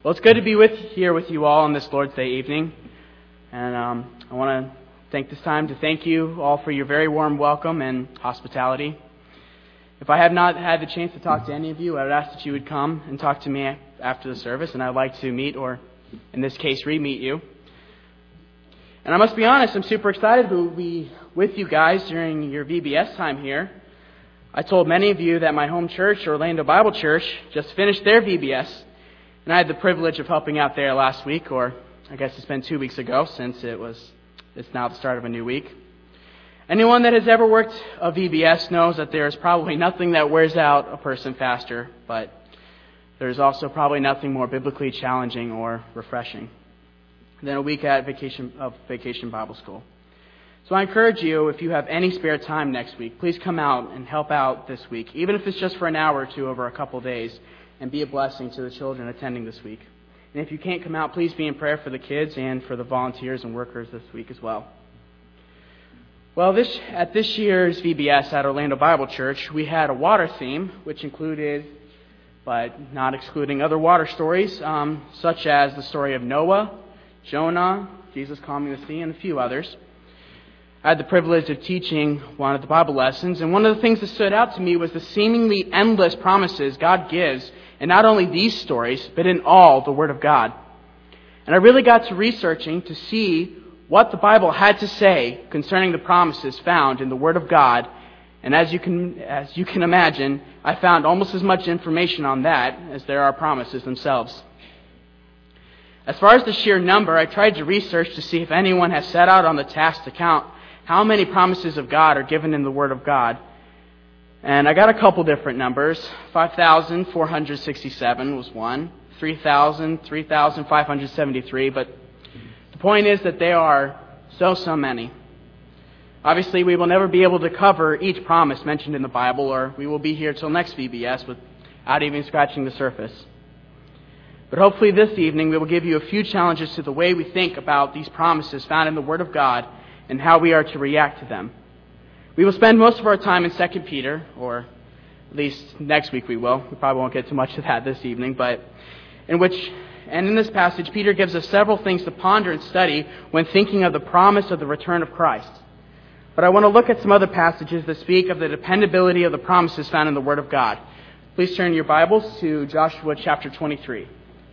Well, it's good to be here with you all on this Lord's Day evening, and I want to take this time to thank you all for your very warm welcome and hospitality. If I have not had the chance to talk to any of you, I would ask that you would come and talk to me after the service, and I'd like to meet, or in this case, re-meet you. And I must be honest, I'm super excited to be with you guys during your VBS time here. I told many of you that my home church, Orlando Bible Church, just finished their VBS. And I had the privilege of helping out there last week, or I guess it's been 2 weeks ago since it's now the start of a new week. Anyone that has ever worked a VBS knows that there is probably nothing that wears out a person faster, but there's also probably nothing more biblically challenging or refreshing than a week at Vacation Bible School. So I encourage you, if you have any spare time next week, please come out and help out this week, even if it's just for an hour or two over a couple of days, and be a blessing to the children attending this week. And if you can't come out, please be in prayer for the kids and for the volunteers and workers this week as well. Well, at this year's VBS at Orlando Bible Church, we had a water theme, which included, but not excluding, other water stories, such as the story of Noah, Jonah, Jesus calming the sea, and a few others. I had the privilege of teaching one of the Bible lessons, and one of the things that stood out to me was the seemingly endless promises God gives in not only these stories, but in all the Word of God. And I really got to researching to see what the Bible had to say concerning the promises found in the Word of God, and as you can imagine, I found almost as much information on that as there are promises themselves. As far as the sheer number, I tried to research to see if anyone has set out on the task to count how many promises of God are given in the Word of God. And I got a couple different numbers. 5,467 was one. 3,573. But the point is that there are so many. Obviously, we will never be able to cover each promise mentioned in the Bible, or we will be here till next VBS without even scratching the surface. But hopefully this evening we will give you a few challenges to the way we think about these promises found in the Word of God and how we are to react to them. We will spend most of our time in 2 Peter, or at least next week we will. We probably won't get too much of that this evening, but in this passage, Peter gives us several things to ponder and study when thinking of the promise of the return of Christ. But I want to look at some other passages that speak of the dependability of the promises found in the Word of God. Please turn your Bibles to Joshua chapter 23.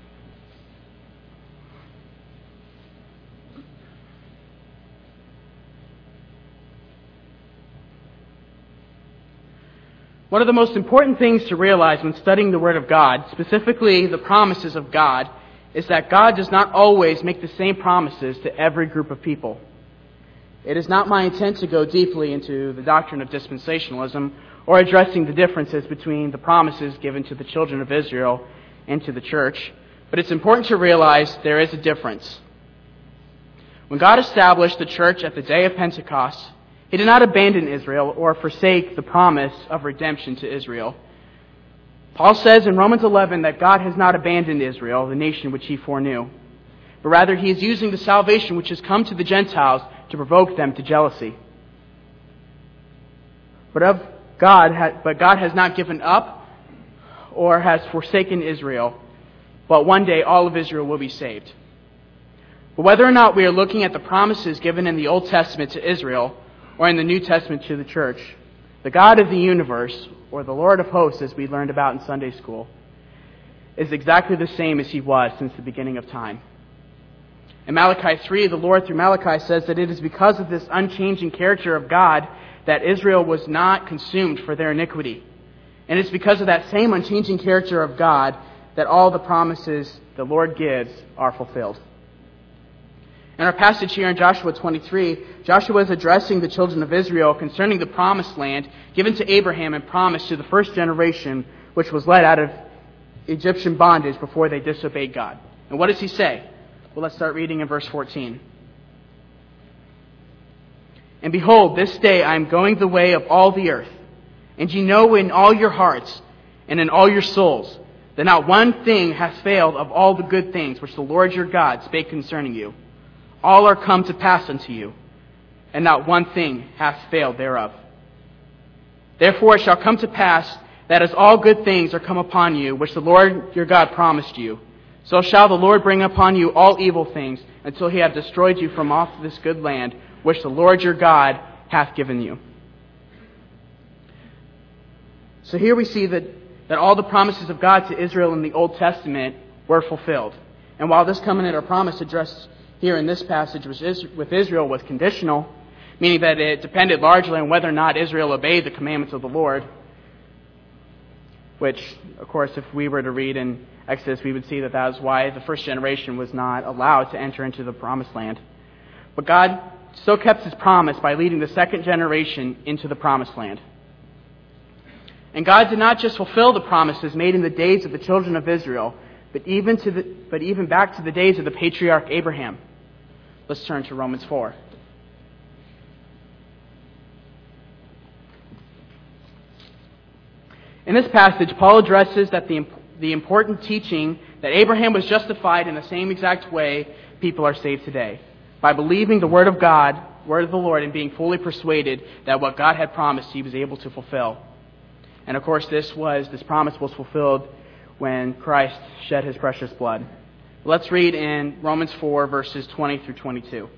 One of the most important things to realize when studying the Word of God, specifically the promises of God, is that God does not always make the same promises to every group of people. It is not my intent to go deeply into the doctrine of dispensationalism or addressing the differences between the promises given to the children of Israel and to the church, but it's important to realize there is a difference. When God established the church at the day of Pentecost, He did not abandon Israel or forsake the promise of redemption to Israel. Paul says in Romans 11 that God has not abandoned Israel, the nation which He foreknew, but rather He is using the salvation which has come to the Gentiles to provoke them to jealousy. But God has not given up or has forsaken Israel, but one day all of Israel will be saved. But whether or not we are looking at the promises given in the Old Testament to Israel, or in the New Testament to the church, the God of the universe, or the Lord of hosts, as we learned about in Sunday school, is exactly the same as He was since the beginning of time. In Malachi 3, the Lord through Malachi says that it is because of this unchanging character of God that Israel was not consumed for their iniquity. And it's because of that same unchanging character of God that all the promises the Lord gives are fulfilled. In our passage here in Joshua 23, Joshua is addressing the children of Israel concerning the promised land given to Abraham and promised to the first generation, which was led out of Egyptian bondage before they disobeyed God. And what does he say? Well, let's start reading in verse 14. And behold, this day I am going the way of all the earth, and ye know in all your hearts and in all your souls that not one thing hath failed of all the good things which the Lord your God spake concerning you. All are come to pass unto you, and not one thing hath failed thereof. Therefore it shall come to pass that as all good things are come upon you, which the Lord your God promised you, So shall the Lord bring upon you all evil things, until he have destroyed you from off this good land, which the Lord your God hath given you. So here we see that all the promises of God to Israel in the Old Testament were fulfilled. And while this covenant or promise addressed here in this passage with Israel was conditional, meaning that it depended largely on whether or not Israel obeyed the commandments of the Lord, which, of course, if we were to read in Exodus, we would see that is why the first generation was not allowed to enter into the promised land. But God still kept his promise by leading the second generation into the promised land. And God did not just fulfill the promises made in the days of the children of Israel, but even back to the days of the patriarch Abraham. Let's turn to Romans 4. In this passage, Paul addresses that the important teaching that Abraham was justified in the same exact way people are saved today, by believing the word of God, word of the Lord, and being fully persuaded that what God had promised he was able to fulfill. And of course, this promise was fulfilled when Christ shed his precious blood. Let's read in Romans 4, verses 20 through 22.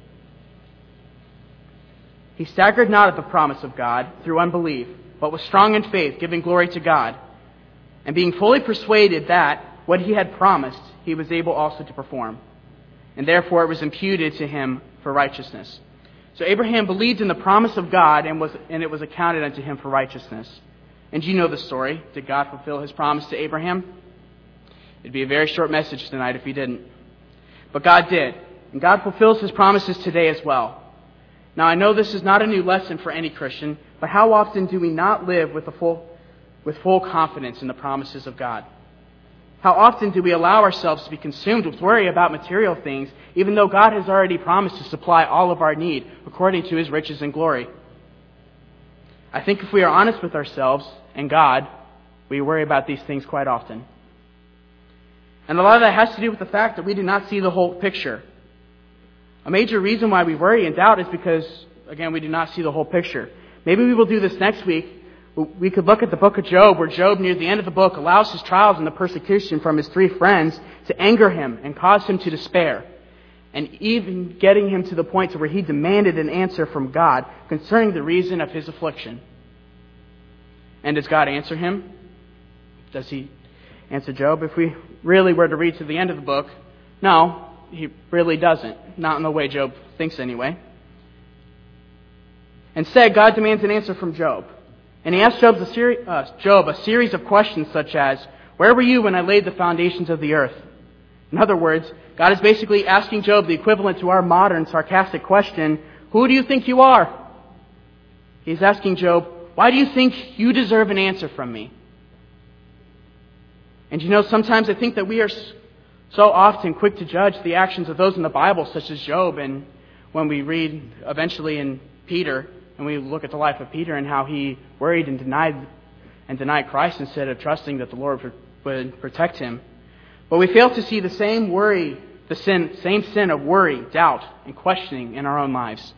He staggered not at the promise of God through unbelief, but was strong in faith, giving glory to God, and being fully persuaded that what he had promised he was able also to perform. And therefore it was imputed to him for righteousness. So Abraham believed in the promise of God, and it was accounted unto him for righteousness. And you know the story. Did God fulfill his promise to Abraham? It'd be a very short message tonight if he didn't. But God did. And God fulfills his promises today as well. Now I know this is not a new lesson for any Christian, but how often do we not live with full confidence in the promises of God? How often do we allow ourselves to be consumed with worry about material things, even though God has already promised to supply all of our need according to his riches and glory? I think if we are honest with ourselves and God, we worry about these things quite often. And a lot of that has to do with the fact that we do not see the whole picture. A major reason why we worry and doubt is because, again, we do not see the whole picture. Maybe we will do this next week. We could look at the book of Job, where Job, near the end of the book, allows his trials and the persecution from his three friends to anger him and cause him to despair, and even getting him to the point to where he demanded an answer from God concerning the reason of his affliction. And does God answer him? Does he answer Job? If we really were to read to the end of the book, no, he really doesn't. Not in the way Job thinks anyway. Instead, God demands an answer from Job. And he asks Job a series of questions such as, where were you when I laid the foundations of the earth? In other words, God is basically asking Job the equivalent to our modern sarcastic question, who do you think you are? He's asking Job, why do you think you deserve an answer from me? And sometimes I think that we are so often quick to judge the actions of those in the Bible, such as Job, and when we read eventually in Peter, and we look at the life of Peter and how he worried and denied Christ instead of trusting that the Lord would protect him. But we fail to see the same same sin of worry, doubt, and questioning in our own lives.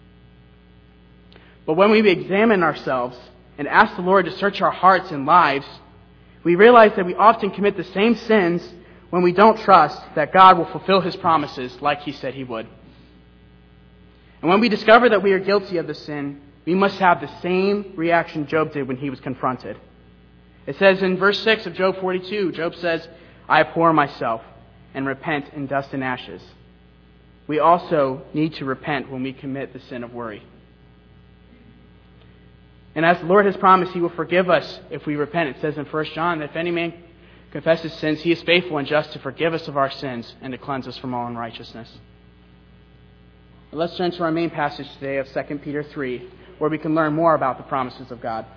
But when we examine ourselves and ask the Lord to search our hearts and lives, we realize that we often commit the same sins when we don't trust that God will fulfill his promises like he said he would. And when we discover that we are guilty of the sin, we must have the same reaction Job did when he was confronted. It says in verse 6 of Job 42, Job says, I abhor myself and repent in dust and ashes. We also need to repent when we commit the sin of worry. And as the Lord has promised, he will forgive us if we repent. It says in 1 John that if any man confesses sins, he is faithful and just to forgive us of our sins and to cleanse us from all unrighteousness. Let's turn to our main passage today of 2 Peter 3, where we can learn more about the promises of God.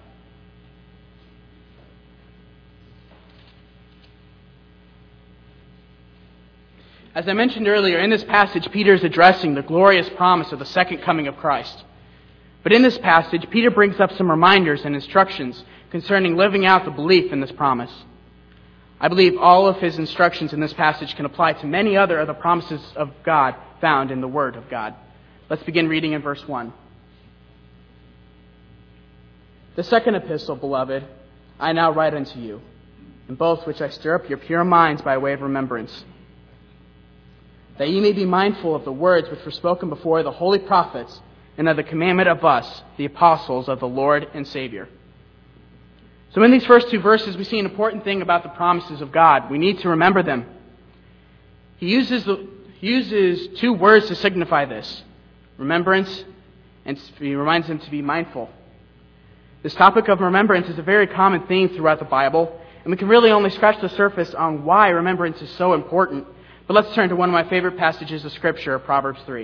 As I mentioned earlier, in this passage, Peter is addressing the glorious promise of the second coming of Christ. But in this passage, Peter brings up some reminders and instructions concerning living out the belief in this promise. I believe all of his instructions in this passage can apply to many other of the promises of God found in the Word of God. Let's begin reading in verse 1. The second epistle, beloved, I now write unto you, in both which I stir up your pure minds by way of remembrance, that ye may be mindful of the words which were spoken before the holy prophets, and of the commandment of us, the apostles of the Lord and Savior. So in these first two verses, we see an important thing about the promises of God. We need to remember them. He uses two words to signify this: remembrance, and he reminds them to be mindful. This topic of remembrance is a very common theme throughout the Bible, and we can really only scratch the surface on why remembrance is so important. But let's turn to one of my favorite passages of Scripture, Proverbs 3.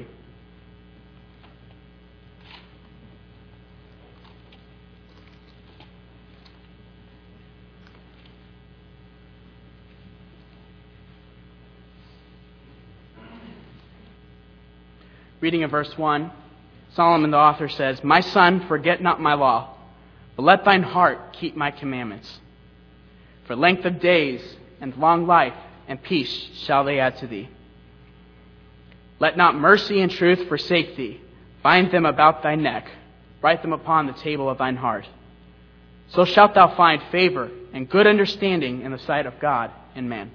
Reading in verse 1, Solomon the author says, "My son, forget not my law, but let thine heart keep my commandments. For length of days and long life and peace shall they add to thee. Let not mercy and truth forsake thee. Bind them about thy neck. Write them upon the table of thine heart. So shalt thou find favor and good understanding in the sight of God and man."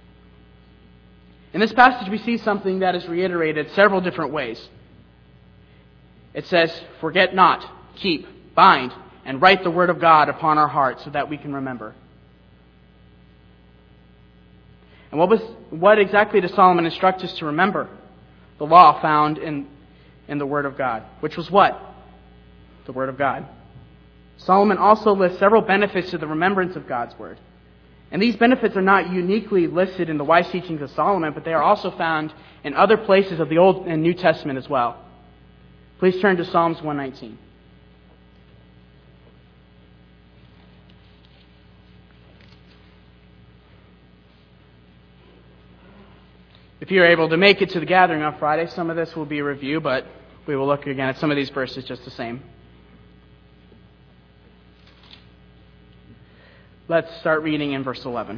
In this passage, we see something that is reiterated several different ways. It says, forget not, keep, bind, and write the word of God upon our hearts so that we can remember. And what exactly does Solomon instruct us to remember? The law found in the Word of God, which was what? The Word of God. Solomon also lists several benefits to the remembrance of God's Word. And these benefits are not uniquely listed in the wise teachings of Solomon, but they are also found in other places of the Old and New Testament as well. Please turn to Psalms 119. If you're able to make it to the gathering on Friday, some of this will be a review, but we will look again at some of these verses just the same. Let's start reading in verse 11.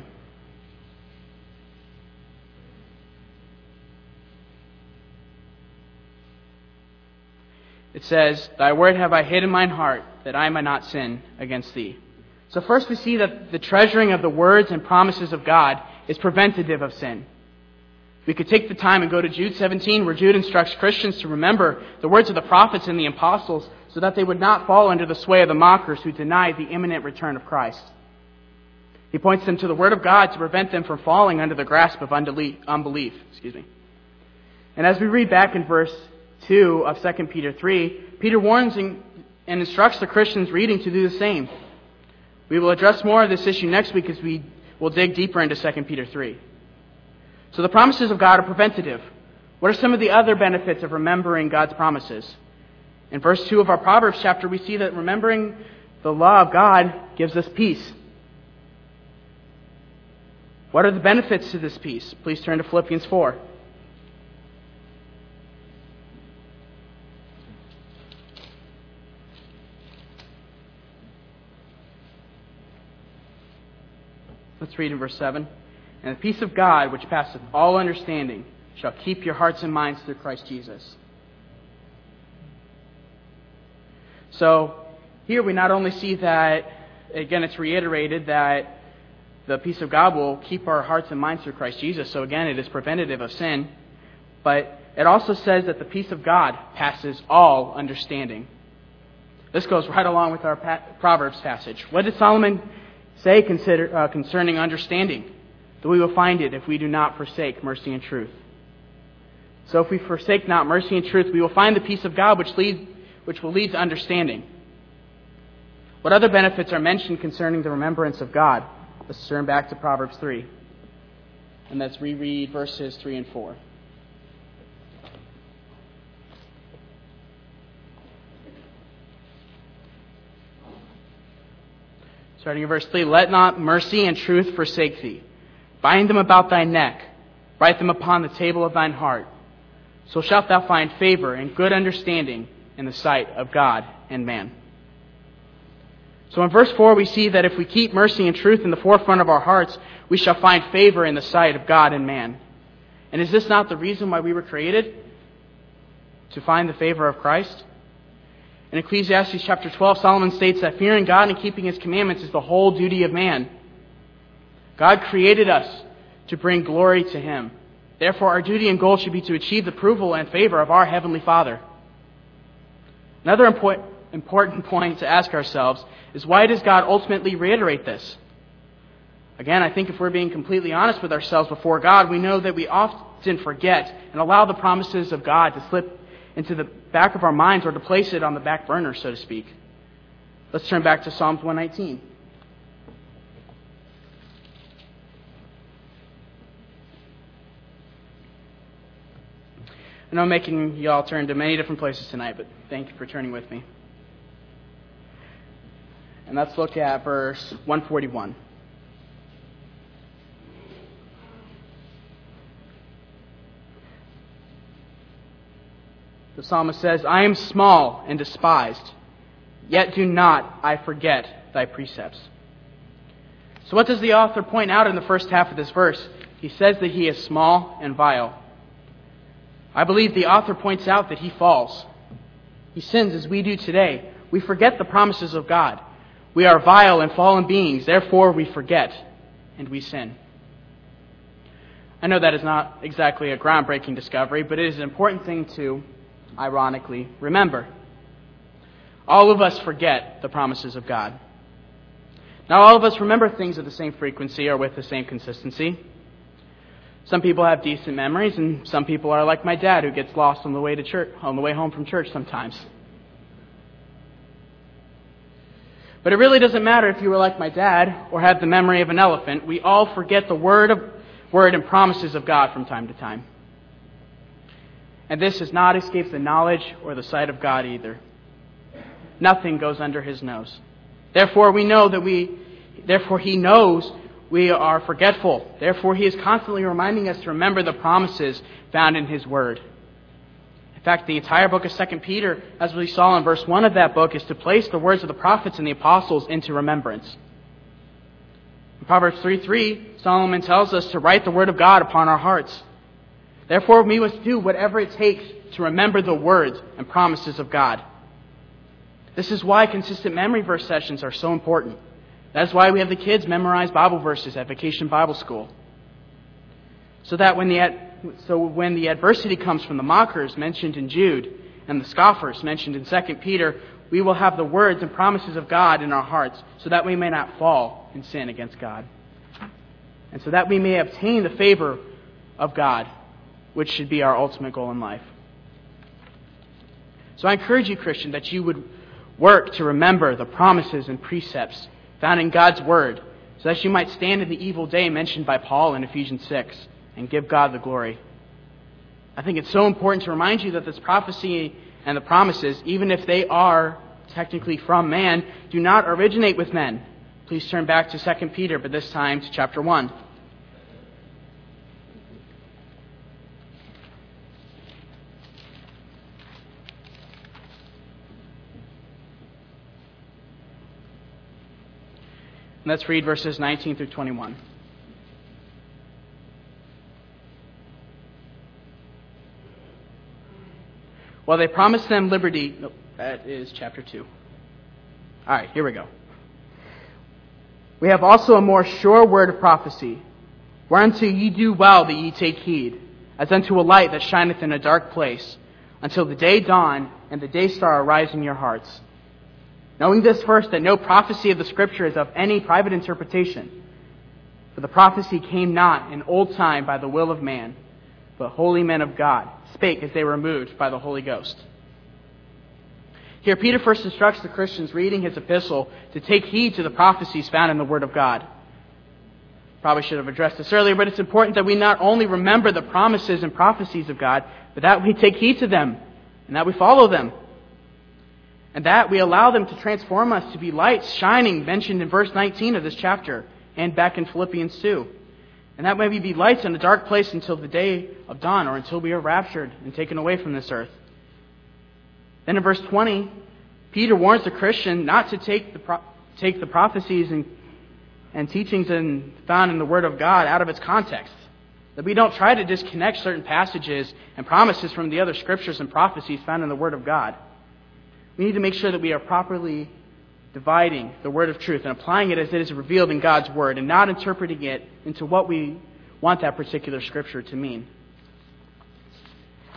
It says, "Thy word have I hid in mine heart, that I might not sin against thee." So first we see that the treasuring of the words and promises of God is preventative of sin. We could take the time and go to Jude 17, where Jude instructs Christians to remember the words of the prophets and the apostles so that they would not fall under the sway of the mockers who deny the imminent return of Christ. He points them to the Word of God to prevent them from falling under the grasp of unbelief. And as we read back in verse 2 of 2 Peter 3, Peter warns and instructs the Christians reading to do the same. We will address more of this issue next week as we will dig deeper into 2 Peter 3. So the promises of God are preventative. What are some of the other benefits of remembering God's promises? In verse 2 of our Proverbs chapter, we see that remembering the law of God gives us peace. What are the benefits to this peace? Please turn to Philippians 4. Let's read in verse 7. "And the peace of God, which passeth all understanding, shall keep your hearts and minds through Christ Jesus." So, here we not only see that, again, it's reiterated that the peace of God will keep our hearts and minds through Christ Jesus. So again, it is preventative of sin. But it also says that the peace of God passes all understanding. This goes right along with our Proverbs passage. What did Solomon say concerning understanding? That we will find it if we do not forsake mercy and truth. So if we forsake not mercy and truth, we will find the peace of God which will lead to understanding. What other benefits are mentioned concerning the remembrance of God? Let's turn back to Proverbs 3. And let's reread verses 3 and 4. Starting in verse 3, "Let not mercy and truth forsake thee. Bind them about thy neck. Write them upon the table of thine heart. So shalt thou find favor and good understanding in the sight of God and man." So in verse 4, we see that if we keep mercy and truth in the forefront of our hearts, we shall find favor in the sight of God and man. And is this not the reason why we were created? To find the favor of Christ? In Ecclesiastes chapter 12, Solomon states that fearing God and keeping His commandments is the whole duty of man. God created us to bring glory to Him. Therefore, our duty and goal should be to achieve the approval and favor of our Heavenly Father. Another important point to ask ourselves is, why does God ultimately reiterate this? Again, I think if we're being completely honest with ourselves before God, we know that we often forget and allow the promises of God to slip into the back of our minds, or to place it on the back burner, so to speak. Let's turn back to Psalms 119. I know I'm making you all turn to many different places tonight, but thank you for turning with me. And let's look at verse 141. The psalmist says, "I am small and despised, yet do not I forget thy precepts." So what does the author point out in the first half of this verse? He says that he is small and vile. I believe the author points out that he falls. He sins as we do today. We forget the promises of God. We are vile and fallen beings, therefore we forget and we sin. I know that is not exactly a groundbreaking discovery, but it is an important thing to, ironically, remember. All of us forget the promises of God. Not all of us remember things at the same frequency or with the same consistency. Some people have decent memories, and some people are like my dad, who gets lost on the way to church, on the way home from church sometimes. But it really doesn't matter if you were like my dad or have the memory of an elephant. We all forget the word and promises of God from time to time. And this has not escaped the knowledge or the sight of God either. Nothing goes under his nose. Therefore, He knows we are forgetful. Therefore, he is constantly reminding us to remember the promises found in his word. In fact, the entire book of 2 Peter, as we saw in verse 1 of that book, is to place the words of the prophets and the apostles into remembrance. In Proverbs 3:3, Solomon tells us to write the word of God upon our hearts. Therefore, we must do whatever it takes to remember the words and promises of God. This is why consistent memory verse sessions are so important. That's why we have the kids memorize Bible verses at Vacation Bible School. So when the adversity comes from the mockers mentioned in Jude and the scoffers mentioned in 2 Peter, we will have the words and promises of God in our hearts, so that we may not fall in sin against God. And so that we may obtain the favor of God, which should be our ultimate goal in life. So I encourage you, Christian, that you would work to remember the promises and precepts found in God's Word, so that you might stand in the evil day mentioned by Paul in Ephesians 6 and give God the glory. I think it's so important to remind you that this prophecy and the promises, even if they are technically from man, do not originate with men. Please turn back to 2 Peter, but this time to chapter 1. Let's read verses 19 through 21. Well, they promised them liberty. Nope, that is chapter 2. All right, here we go. We have also a more sure word of prophecy, whereunto ye do well that ye take heed, as unto a light that shineth in a dark place, until the day dawn and the day star arise in your hearts. Knowing this first, that no prophecy of the Scripture is of any private interpretation. For the prophecy came not in old time by the will of man, but holy men of God spake as they were moved by the Holy Ghost. Here, Peter first instructs the Christians reading his epistle to take heed to the prophecies found in the Word of God. Probably should have addressed this earlier, but it's important that we not only remember the promises and prophecies of God, but that we take heed to them and that we follow them. And that we allow them to transform us to be lights shining, mentioned in verse 19 of this chapter and back in Philippians 2. And that may be lights in a dark place until the day of dawn, or until we are raptured and taken away from this earth. Then in verse 20, Peter warns the Christian not to take the prophecies and teachings found in the Word of God out of its context. That we don't try to disconnect certain passages and promises from the other scriptures and prophecies found in the Word of God. We need to make sure that we are properly dividing the word of truth and applying it as it is revealed in God's Word, and not interpreting it into what we want that particular scripture to mean.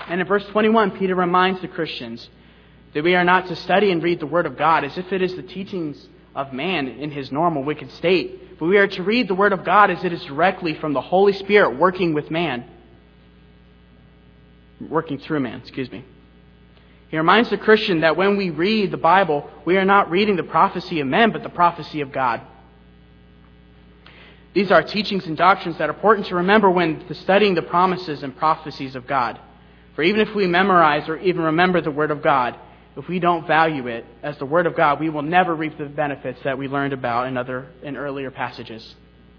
And in verse 21, Peter reminds the Christians that we are not to study and read the Word of God as if it is the teachings of man in his normal wicked state, but we are to read the Word of God as it is directly from the Holy Spirit working through man. He reminds the Christian that when we read the Bible, we are not reading the prophecy of men, but the prophecy of God. These are teachings and doctrines that are important to remember when studying the promises and prophecies of God. For even if we memorize or even remember the Word of God, if we don't value it as the Word of God, we will never reap the benefits that we learned about in earlier passages.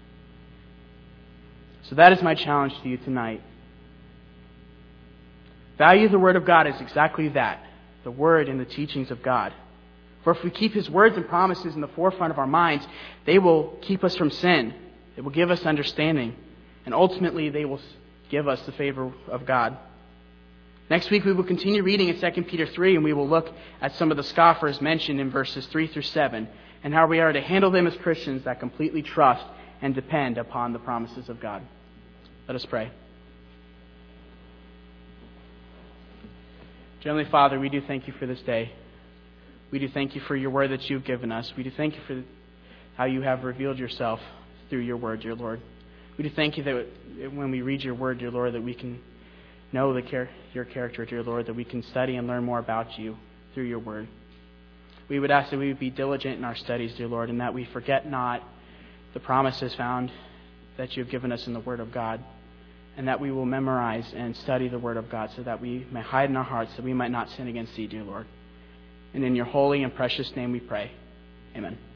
So that is my challenge to you tonight. Value the Word of God as exactly that, the Word and the teachings of God. For if we keep His words and promises in the forefront of our minds, they will keep us from sin. They will give us understanding. And ultimately, they will give us the favor of God. Next week, we will continue reading in 2 Peter 3, and we will look at some of the scoffers mentioned in verses 3 through 7, and how we are to handle them as Christians that completely trust and depend upon the promises of God. Let us pray. Heavenly Father, we do thank you for this day. We do thank you for your word that you've given us. We do thank you for how you have revealed yourself through your word, dear Lord. We do thank you that when we read your word, dear Lord, that we can know your character, dear Lord, that we can study and learn more about you through your word. We would ask that we would be diligent in our studies, dear Lord, and that we forget not the promises found that you have given us in the word of God, and that we will memorize and study the word of God so that we may hide in our hearts that we might not sin against thee, dear Lord. And in your holy and precious name we pray. Amen.